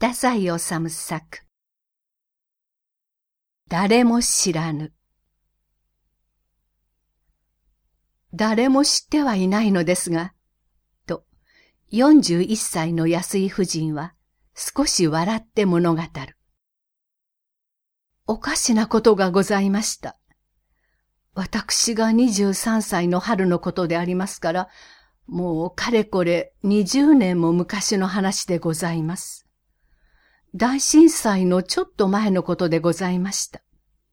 太宰治作。誰も知らぬ。誰も知ってはいないのですが、と41歳の安井夫人は少し笑って物語る。おかしなことがございました。私が23歳の春のことでありますから、もうかれこれ20年も昔の話でございます。大震災のちょっと前のことでございました。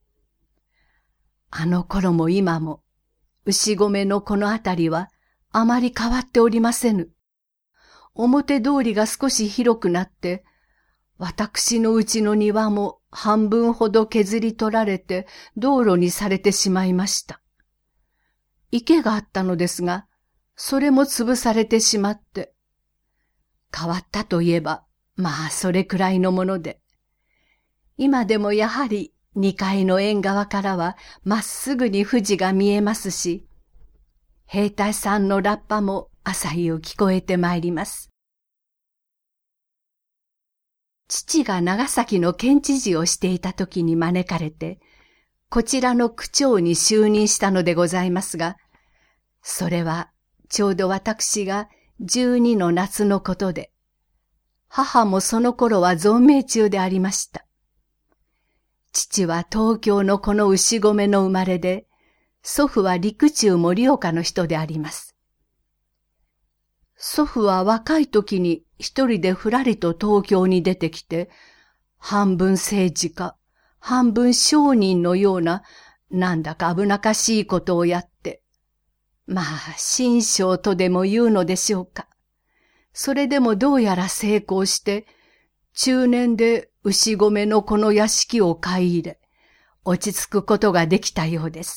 あの頃も今も、牛込のこの辺りはあまり変わっておりませぬ。表通りが少し広くなって、私のうちの庭も半分ほど削り取られて道路にされてしまいました。池があったのですが、それも潰されてしまって、変わったといえば、まあそれくらいのもので、今でもやはり2階の縁側からはまっすぐに富士が見えますし、兵隊さんのラッパも朝夕聞こえてまいります。父が長崎の県知事をしていた時に招かれて、こちらの区長に就任したのでございますが、それはちょうど私が12の夏のことで、母もその頃は存命中でありました。父は東京のこの牛込の生まれで、祖父は陸中盛岡の人であります。祖父は若い時に一人でふらりと東京に出てきて、半分政治家、半分商人のような、なんだか危なっかしいことをやって、まあ、心象とでも言うのでしょうか。それでもどうやら成功して、中年で牛込のこの屋敷を買い入れ、落ち着くことができたようです。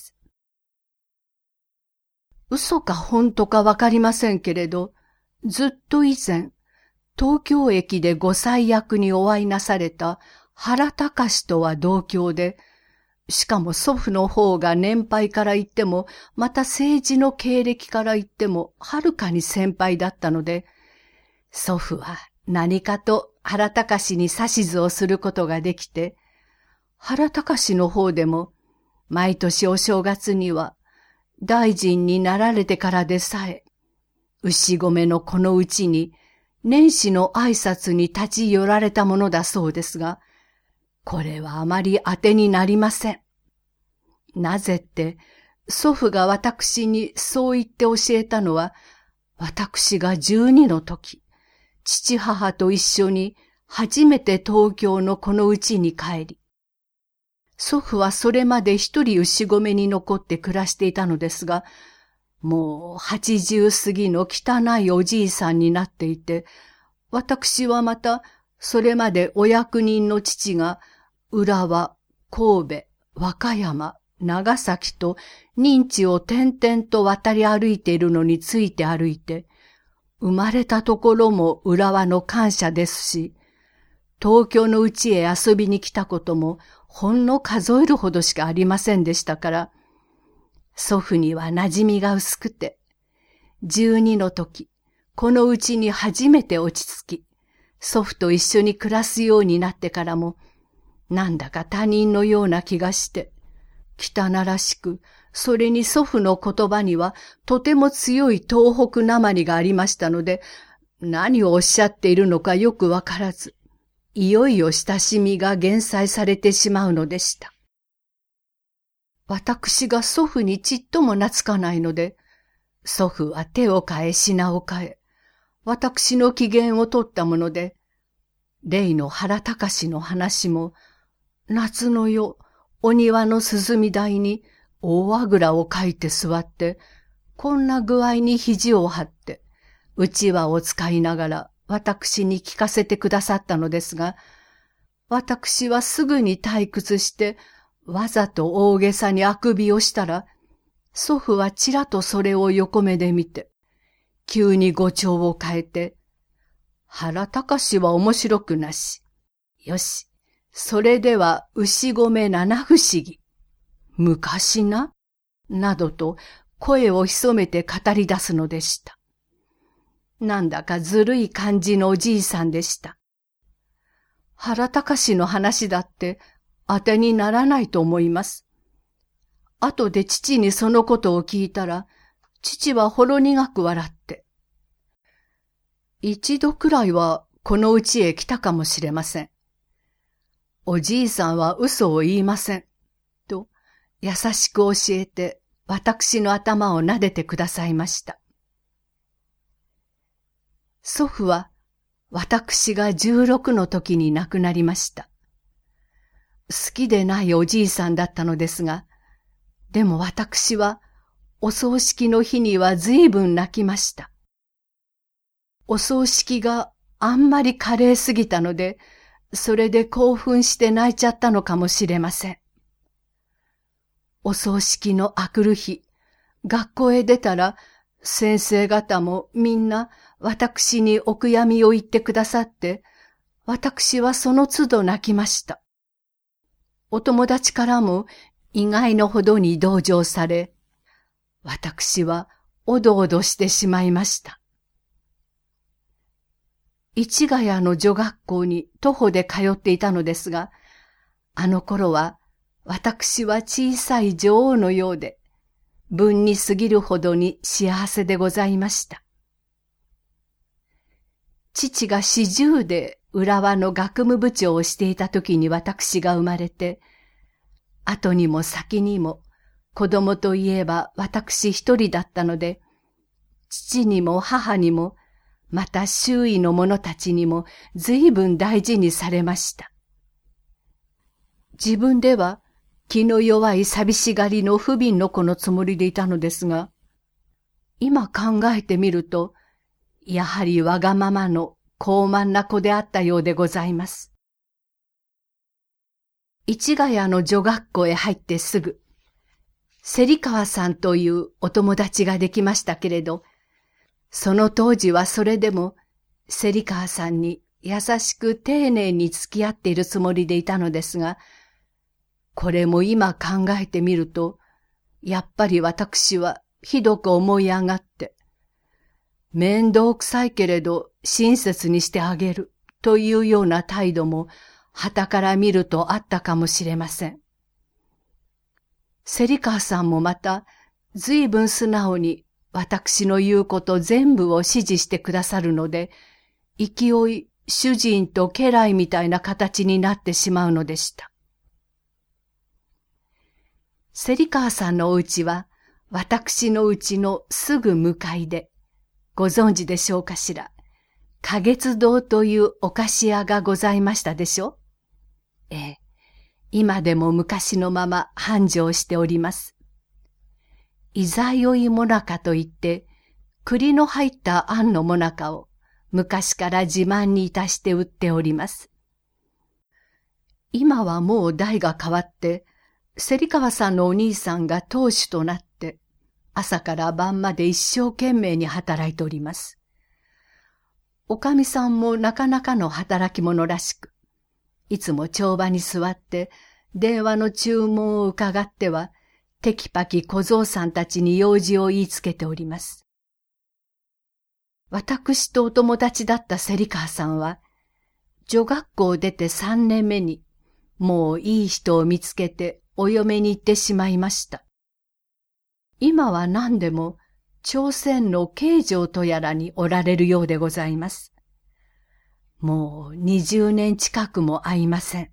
嘘か本当かわかりませんけれど、ずっと以前、東京駅でご祭役にお会いなされた原隆とは同郷で、しかも祖父の方が年配から言っても、また政治の経歴から言っても、はるかに先輩だったので、祖父は何かと原隆に指図をすることができて、原隆の方でも、毎年お正月には、大臣になられてからでさえ、牛込のこのうちに、年始の挨拶に立ち寄られたものだそうですが、これはあまり当てになりません。なぜって、祖父が私にそう言って教えたのは、私が12の時、父母と一緒に初めて東京のこのうちに帰り、祖父はそれまで一人牛込に残って暮らしていたのですが、もう80過ぎの汚いおじいさんになっていて、私はまたそれまでお役人の父が浦和、神戸、和歌山、長崎と任地を転々と渡り歩いているのについて歩いて、生まれたところも浦和の官舎ですし、東京の家へ遊びに来たこともほんの数えるほどしかありませんでしたから、祖父には馴染みが薄くて、12の時、この家に初めて落ち着き、祖父と一緒に暮らすようになってからも、なんだか他人のような気がして、汚らしく、それに祖父の言葉にはとても強い東北なまりがありましたので、何をおっしゃっているのかよくわからず、いよいよ親しみが減災されてしまうのでした。私が祖父にちっとも懐かないので、祖父は手を変え品を変え、私の機嫌を取ったもので、例の原隆の話も、夏の夜、お庭の涼台に大あぐらをかいて座って、こんな具合に肘を張って、うちわを使いながら私に聞かせてくださったのですが、私はすぐに退屈して、わざと大げさにあくびをしたら、祖父はちらとそれを横目で見て、急に語調を変えて、原隆は面白くなし。よし、それでは牛込七不思議。昔な、などと声を潜めて語り出すのでした。なんだかずるい感じのおじいさんでした。 原隆の話だって当てにならないと思います。後で父にそのことを聞いたら、父はほろ苦く笑って、一度くらいはこの家へ来たかもしれません。おじいさんは嘘を言いません。と優しく教えて私の頭を撫でてくださいました。祖父は私が16の時に亡くなりました。好きでないおじいさんだったのですが、でも私はお葬式の日には随分泣きました。お葬式があんまり華麗すぎたので、それで興奮して泣いちゃったのかもしれません。お葬式のあくる日、学校へ出たら、先生方もみんな私にお悔やみを言ってくださって、私はその都度泣きました。お友達からも意外のほどに同情され、私はおどおどしてしまいました。市ヶ谷の女学校に徒歩で通っていたのですが、あの頃は私は小さい女王のようで、分に過ぎるほどに幸せでございました。父が40で浦和の学務部長をしていた時に私が生まれて、後にも先にも子供といえば私一人だったので、父にも母にも、また周囲の者たちにも随分大事にされました。自分では気の弱い寂しがりの不憫の子のつもりでいたのですが、今考えてみると、やはりわがままの高慢な子であったようでございます。市ヶ谷の女学校へ入ってすぐ、芹川さんというお友達ができましたけれど、その当時はそれでも、芹川さんに優しく丁寧に付き合っているつもりでいたのですが、これも今考えてみると、やっぱり私はひどく思い上がって、面倒くさいけれど親切にしてあげるというような態度も、傍から見るとあったかもしれません。芹川さんもまた、随分素直に、私の言うこと全部を指示してくださるので、勢い主人と家来みたいな形になってしまうのでした。芹川さんのお家は、私の家のすぐ向かいで、ご存知でしょうかしら。花月堂というお菓子屋がございましたでしょ？ええ、今でも昔のまま繁盛しております。いざよいもなかといって、栗の入ったあんのもなかを昔から自慢にいたして売っております。今はもう代が変わって、芹川さんのお兄さんが当主となって、朝から晩まで一生懸命に働いております。おかみさんもなかなかの働き者らしく、いつも帳場に座って電話の注文を伺っては、テキパキ小僧さんたちに用事を言いつけております。私とお友達だった芹川さんは、女学校を出て3年目に、もういい人を見つけてお嫁に行ってしまいました。今は何でも朝鮮の京城とやらにおられるようでございます。もう20年近くも会いません。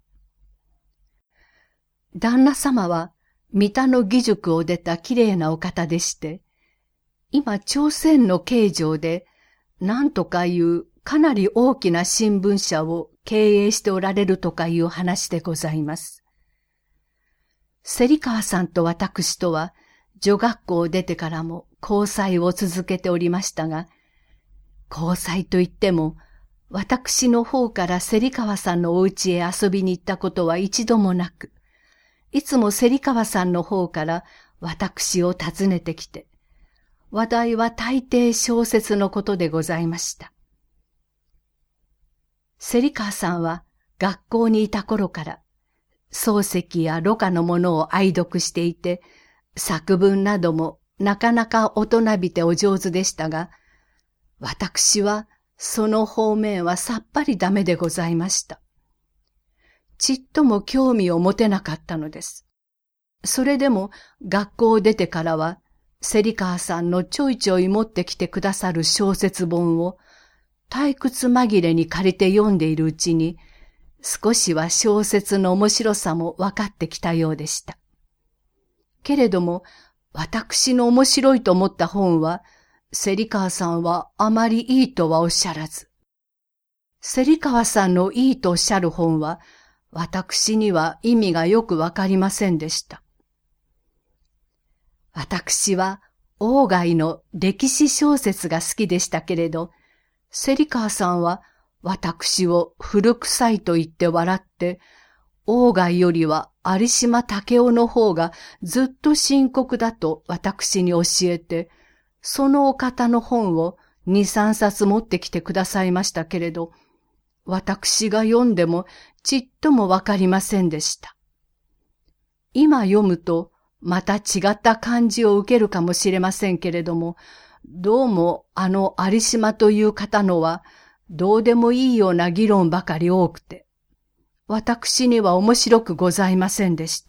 旦那様は、三田の義塾を出たきれいなお方でして、今朝鮮の京城で何とかいうかなり大きな新聞社を経営しておられるとかいう話でございます。芹川さんと私とは女学校を出てからも交際を続けておりましたが、交際といっても私の方から芹川さんのお家へ遊びに行ったことは一度もなく、いつも芹川さんの方から私を訪ねてきて、話題は大抵小説のことでございました。芹川さんは学校にいた頃から、漱石や盧歌のものを愛読していて、作文などもなかなか大人びてお上手でしたが、私はその方面はさっぱりダメでございました。 ちっとも興味を持てなかったのです。それでも学校を出てからは、芹川さんのちょいちょい持ってきてくださる小説本を退屈紛れに借りて読んでいるうちに、少しは小説の面白さも分かってきたようでした。けれども、私の面白いと思った本は、芹川さんはあまりいいとはおっしゃらず、芹川さんのいいとおっしゃる本は、私には意味がよくわかりませんでした。私は鴎外の歴史小説が好きでしたけれど、芹川さんは私を古臭いと言って笑って、鴎外よりは有島武雄の方がずっと深刻だと私に教えて、そのお方の本を2、3冊持ってきてくださいましたけれど、私が読んでもちっともわかりませんでした。今読むとまた違った感じを受けるかもしれませんけれども、どうも有島という方のはどうでもいいような議論ばかり多くて、私には面白くございませんでした。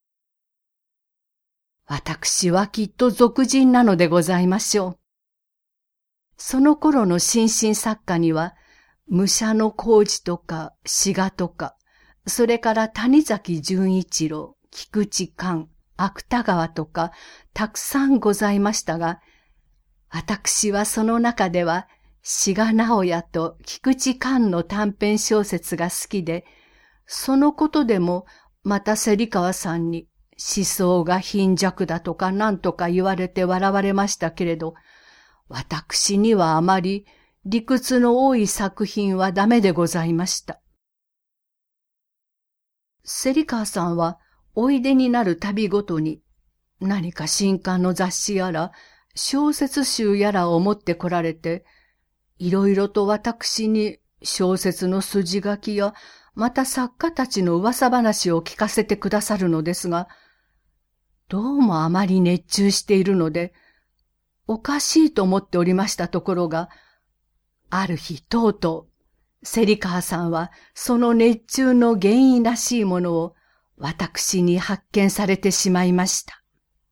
私はきっと俗人なのでございましょう。その頃の新進作家には、武者の浩二とか志賀とか、それから谷崎潤一郎、菊池寛、芥川とか、たくさんございましたが、私はその中では、志賀直哉と菊池寛の短編小説が好きで、そのことでもまた芹川さんに思想が貧弱だとか何とか言われて笑われましたけれど、私にはあまり理屈の多い作品はダメでございました。芹川さんはおいでになる旅ごとに何か新刊の雑誌やら小説集やらを持ってこられて、いろいろと私に小説の筋書きやまた作家たちの噂話を聞かせてくださるのですが、どうもあまり熱中しているので、おかしいと思っておりましたところが、ある日とうとう、芹川さんはその熱中の原因らしいものを私に発見されてしまいました。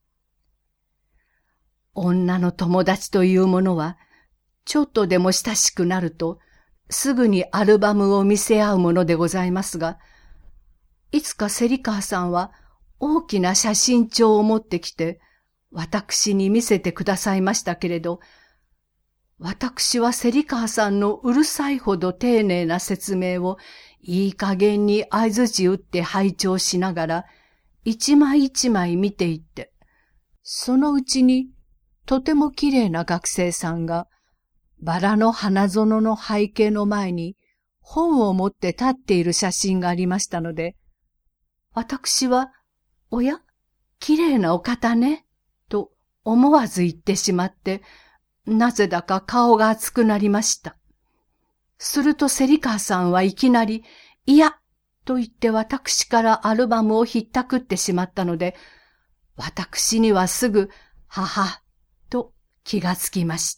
女の友達というものは、ちょっとでも親しくなると、すぐにアルバムを見せ合うものでございますが、いつか芹川さんは大きな写真帳を持ってきて、私に見せてくださいましたけれど、私は芹川さんのうるさいほど丁寧な説明をいい加減に相槌打って拝聴しながら、一枚一枚見ていって、そのうちにとてもきれいな学生さんが、バラの花園の背景の前に本を持って立っている写真がありましたので、私は、おや、きれいなお方ね、と思わず言ってしまって、なぜだか顔が熱くなりました。すると芹川さんはいきなり、いや、と言って私からアルバムをひったくってしまったので、私にはすぐ、はは、と気がつきました。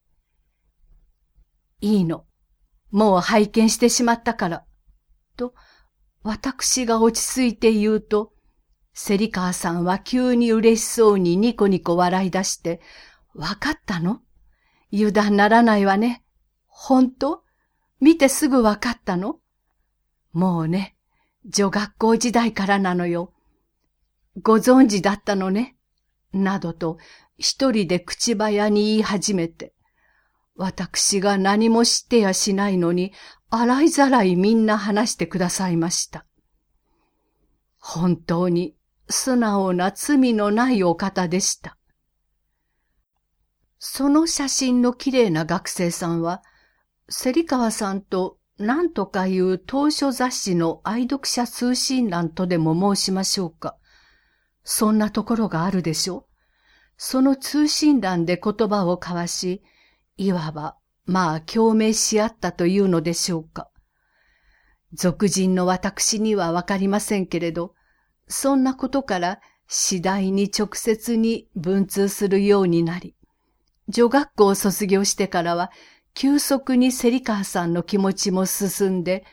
いいの、もう拝見してしまったから、と私が落ち着いて言うと、芹川さんは急に嬉しそうにニコニコ笑い出して、わかったの？油断ならないわね。本当？見てすぐわかったの？もうね、女学校時代からなのよ。ご存知だったのね。などと一人で口早に言い始めて、私が何も知ってやしないのに、洗いざらいみんな話してくださいました。本当に素直な罪のないお方でした。その写真のきれいな学生さんは、芹川さんと何とかいう当初雑誌の愛読者通信欄とでも申しましょうか。そんなところがあるでしょ。その通信欄で言葉を交わし、いわば、共鳴し合ったというのでしょうか。俗人の私にはわかりませんけれど、そんなことから次第に直接に文通するようになり、女学校を卒業してからは、急速に芹川さんの気持ちも進んで、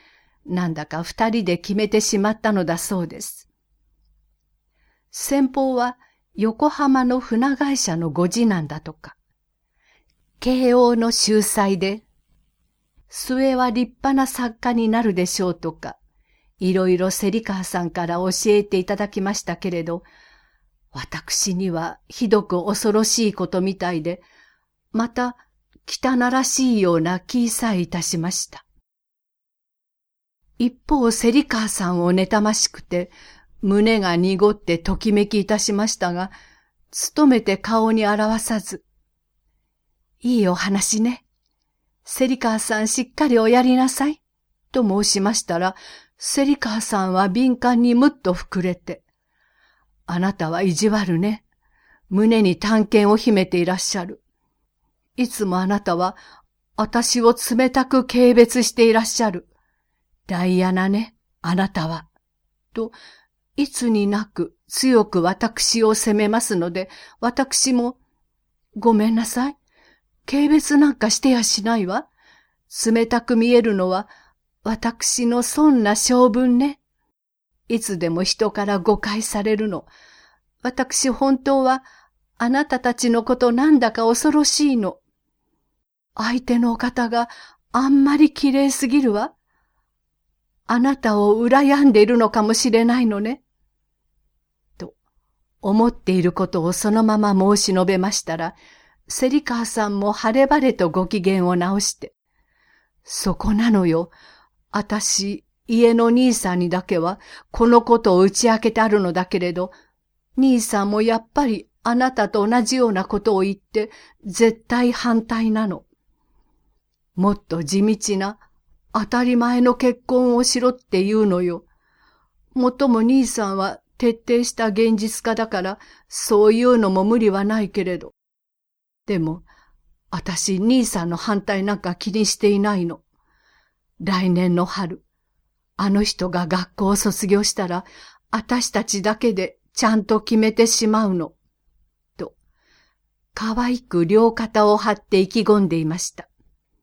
なんだか二人で決めてしまったのだそうです。先方は横浜の船会社のご次男だとか。慶応の秀才で、末は立派な作家になるでしょうとか、いろいろ芹川さんから教えていただきましたけれど、私にはひどく恐ろしいことみたいで、また汚らしいような気さえいたしました。一方芹川さんを妬ましくて、胸が濁ってときめきいたしましたが、努めて顔に表さず、いいお話ね。芹川さんしっかりおやりなさい。と申しましたら、芹川さんは敏感にむっと膨れて、あなたは意地悪ね。胸に短剣を秘めていらっしゃる。いつもあなたは、私を冷たく軽蔑していらっしゃる。ダイアナね、あなたは。と、いつになく強く私を責めますので、私も、ごめんなさい。軽蔑なんかしてやしないわ。冷たく見えるのは、私のそんな性分ね。いつでも人から誤解されるの。私本当は、あなたたちのことなんだか恐ろしいの。相手のお方があんまり綺麗すぎるわ。あなたを羨んでいるのかもしれないのね。と、思っていることをそのまま申し述べましたら、芹川さんも晴れ晴れとご機嫌を直して、そこなのよ。あたし、家の兄さんにだけは、このことを打ち明けてあるのだけれど、兄さんもやっぱりあなたと同じようなことを言って、絶対反対なの。もっと地道な、当たり前の結婚をしろって言うのよ。もっとも兄さんは徹底した現実家だから、そういうのも無理はないけれど。でも、あたし兄さんの反対なんか気にしていないの。来年の春、あの人が学校を卒業したら、あたしたちだけでちゃんと決めてしまうの。と、可愛く両肩を張って意気込んでいました。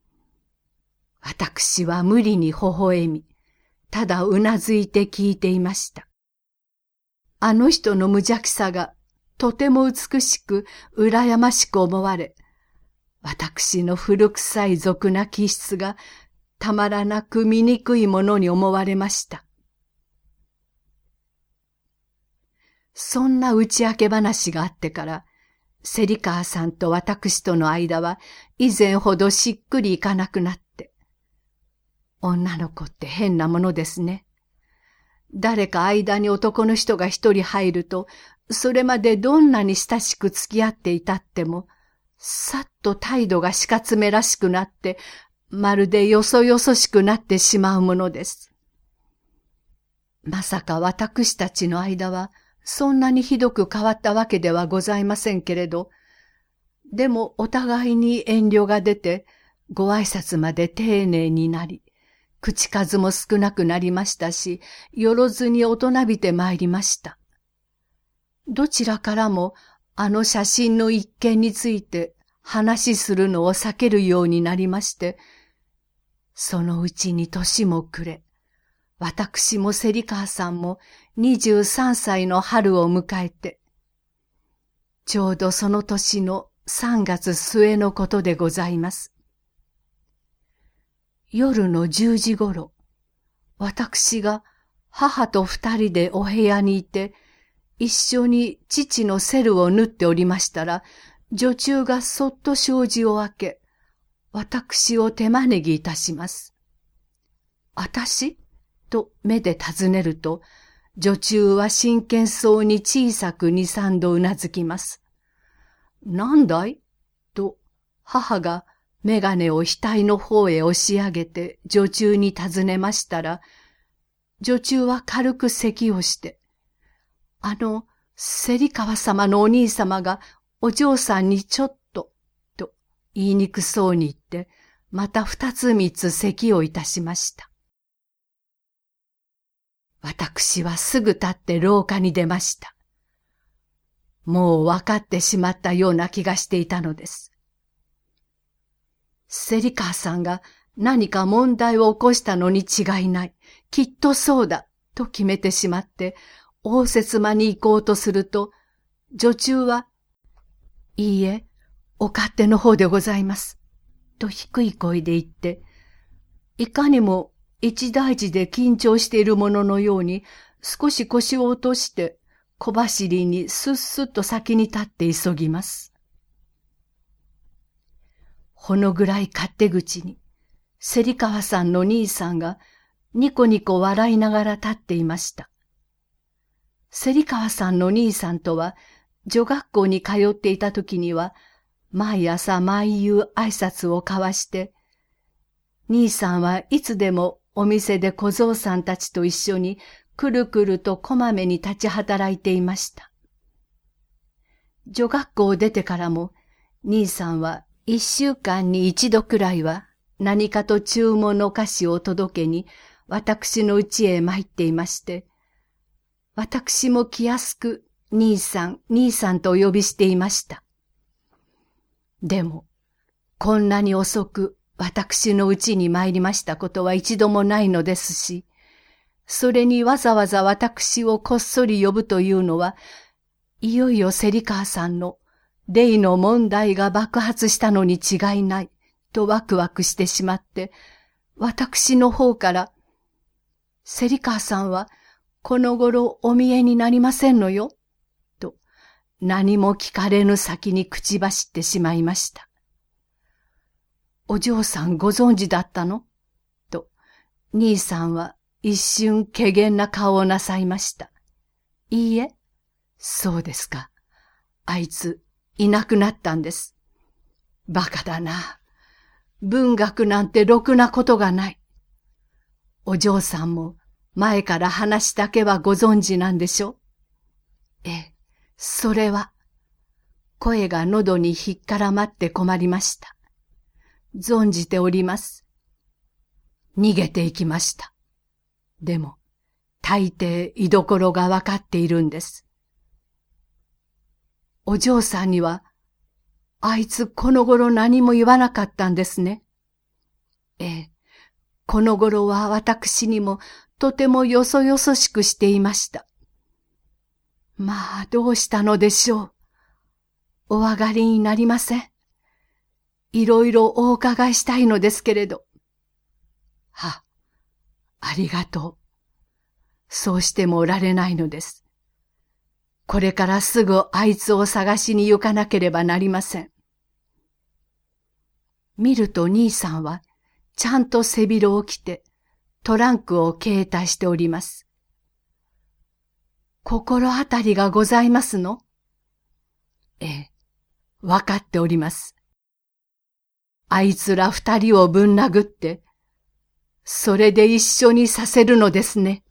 私は無理に微笑み、ただうなずいて聞いていました。あの人の無邪気さがとても美しく羨ましく思われ、私の古臭い俗な気質がたまらなく醜いものに思われました。そんな打ち明け話があってから、芹川さんと私との間は以前ほどしっくりいかなくなって、女の子って変なものですね。誰か間に男の人が一人入ると、それまでどんなに親しく付き合っていたっても、さっと態度がしかつめらしくなって、まるでよそよそしくなってしまうものです。まさか私たちの間は、そんなにひどく変わったわけではございませんけれど、でもお互いに遠慮が出て、ご挨拶まで丁寧になり、口数も少なくなりましたし、よろずに大人びて参りました。どちらからもあの写真の一件について話するのを避けるようになりまして、そのうちに年も暮れ、私も芹川さんも23歳の春を迎えて、ちょうどその年の3月末のことでございます。夜の10時ごろ、私が母と2人でお部屋にいて、一緒に父のセルを縫っておりましたら、女中がそっと障子を開け、私を手招きいたします。あたしと目で尋ねると、女中は真剣そうに小さく2、3度うなずきます。なんだいと母が眼鏡を額の方へ押し上げて女中に尋ねましたら、女中は軽く咳をして、芹川様のお兄様がお嬢さんにちょっと、と言いにくそうに言って、また2つ3つ咳をいたしました。私はすぐ立って廊下に出ました。もう分かってしまったような気がしていたのです。芹川さんが何か問題を起こしたのに違いない。 きっとそうだ、と決めてしまって、応接間に行こうとすると、女中は、いいえ、お勝手の方でございます、と低い声で言って、いかにも一大事で緊張しているもののように、少し腰を落として、小走りにすっすっと先に立って急ぎます。ほのぐらい勝手口に、芹川さんの兄さんがニコニコ笑いながら立っていました。芹川さんの兄さんとは、女学校に通っていた時には、毎朝毎夕挨拶を交わして、兄さんはいつでもお店で小僧さんたちと一緒にくるくるとこまめに立ち働いていました。女学校を出てからも、兄さんは1週間に1度くらいは何かと注文のお菓子を届けに私の家へ参っていまして、私も気安く兄さん、兄さんとお呼びしていました。でも、こんなに遅く私の家に参りましたことは一度もないのですし、それにわざわざ私をこっそり呼ぶというのは、いよいよ芹川さんの例の問題が爆発したのに違いないとワクワクしてしまって、私の方から、芹川さんはこの頃お見えになりませんのよ、と何も聞かれぬ先に口走ってしまいました。お嬢さんご存知だったの？と、兄さんは一瞬怪訝な顔をなさいました。いいえ、そうですか。あいつ、いなくなったんです。バカだな。文学なんてろくなことがない。お嬢さんも前から話だけはご存知なんでしょ？ええ、それは。声が喉に引っからまって困りました。存じております。逃げていきました。でも、大抵居所がわかっているんです。お嬢さんには、あいつこの頃何も言わなかったんですね。ええ、この頃は私にもとてもよそよそしくしていました。まあ、どうしたのでしょう。お上がりになりません。いろいろお伺いしたいのですけれど。ありがとう。そうしてもおられないのです。これからすぐあいつを探しに行かなければなりません。見ると兄さんはちゃんと背広を着てトランクを携帯しております。心当たりがございますの？ええ、わかっております。あいつら2人をぶん殴って、それで一緒にさせるのですね。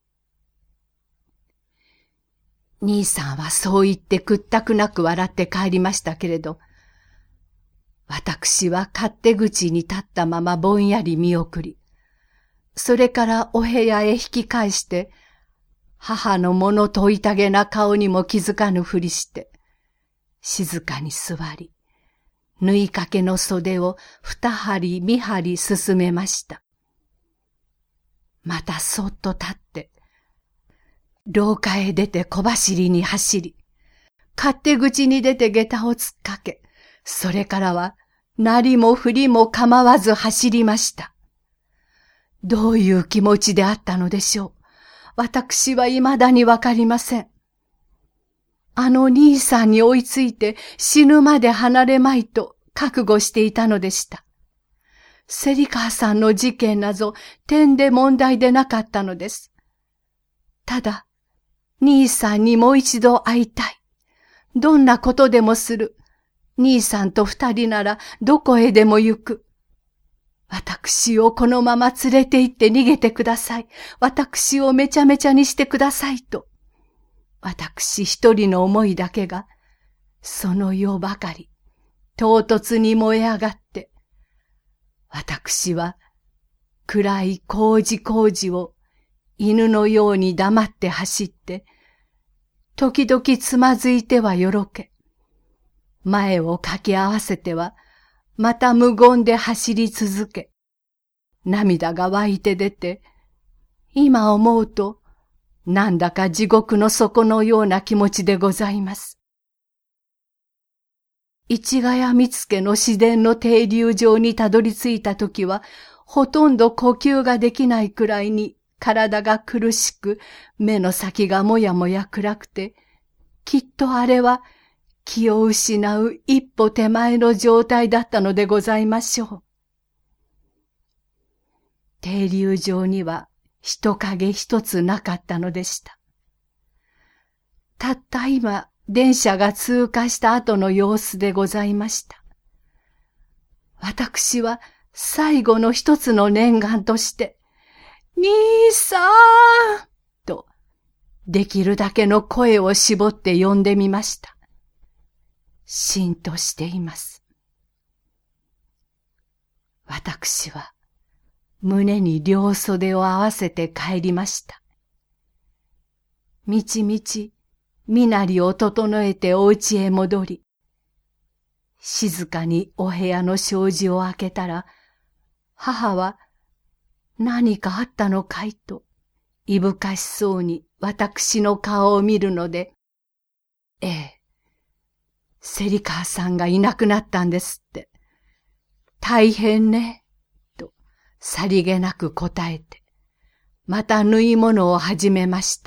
兄さんはそう言ってくったくなく笑って帰りましたけれど、私は勝手口に立ったままぼんやり見送り、それからお部屋へ引き返して、母の物問いたげな顔にも気づかぬふりして、静かに座り、縫いかけの袖を2針3針進めました。またそっと立って、廊下へ出て小走りに走り、勝手口に出て下駄を突っかけ、それからはなりも振りも構わず走りました。どういう気持ちであったのでしょう。私は未だにわかりません。あの兄さんに追いついて死ぬまで離れまいと覚悟していたのでした。芹川さんの事件なぞ点で問題でなかったのです。ただ、兄さんにもう一度会いたい。どんなことでもする。兄さんと2人ならどこへでも行く。私をこのまま連れて行って逃げてください。私をめちゃめちゃにしてくださいと。私一人の思いだけが、その夜ばかり、唐突に燃え上がって、私は暗い工事を犬のように黙って走って、時々つまずいてはよろけ、前を掛け合わせては、また無言で走り続け、涙が湧いて出て、 今思うと、なんだか地獄の底のような気持ちでございます。市ヶ谷見附の市電の停留場にたどり着いたときは、ほとんど呼吸ができないくらいに体が苦しく、目の先がもやもや暗くて、きっとあれは気を失う一歩手前の状態だったのでございましょう。停留場には人影一つなかったのでした。たった今、電車が通過した後の様子でございました。私は最後の一つの念願として、兄さんと、できるだけの声を絞って呼んでみました。しんとしています。私は胸に両袖を合わせて帰りました。みちみち身なりを整えてお家へ戻り、静かにお部屋の障子を開けたら、母は何かあったのかいと、いぶかしそうに私の顔を見るので、ええ、芹川さんがいなくなったんですって。大変ね、とさりげなく答えて、また縫い物を始めました。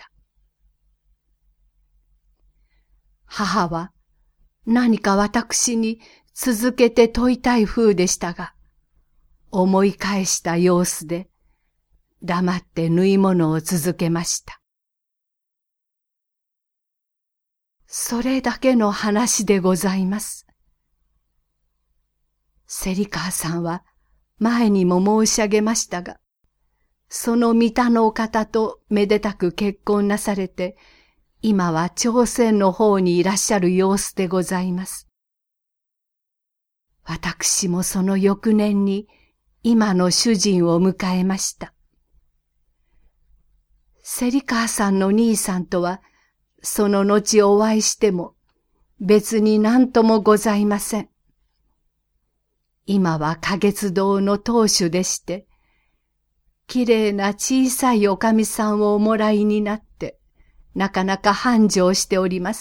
母は何か私に続けて問いたい風でしたが、思い返した様子で黙って縫い物を続けました。それだけの話でございます。芹川さんは前にも申し上げましたが、その三田のお方とめでたく結婚なされて、今は朝鮮の方にいらっしゃる様子でございます。私もその翌年に今の主人を迎えました。芹川さんの兄さんとは、その後お会いしても別に何ともございません。今は花月堂の当主でして、きれいな小さいおかみさんをおもらいになって、なかなか繁盛しております。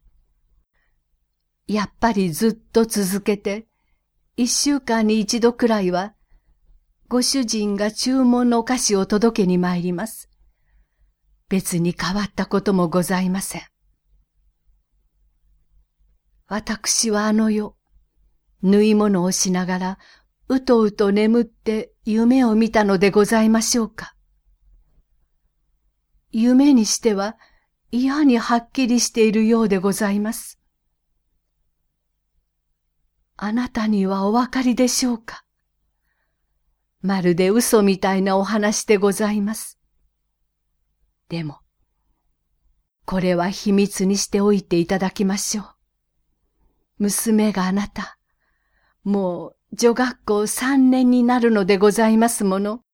やっぱりずっと続けて、1週間に1度くらいは、ご主人が注文のお菓子を届けに参ります。別に変わったこともございません。私はあの夜、縫い物をしながら、うとうと眠って夢を見たのでございましょうか。夢にしては嫌にはっきりしているようでございます。あなたにはおわかりでしょうか。まるで嘘みたいなお話でございます。でも、これは秘密にしておいていただきましょう。娘があなた、もう女学校3年になるのでございますもの。